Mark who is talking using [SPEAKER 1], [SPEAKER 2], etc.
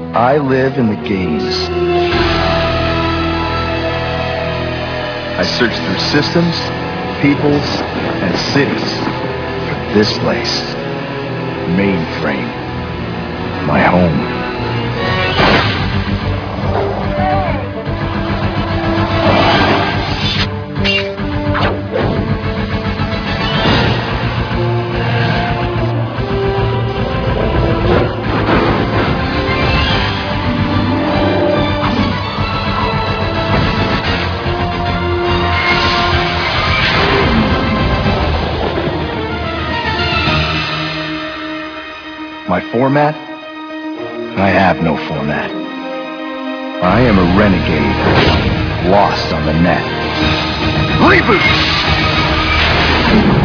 [SPEAKER 1] I live in the games. I search through systems, peoples, and cities for this place. Mainframe. My home. My format? I have no format. I am a renegade, lost on the net. Reboot!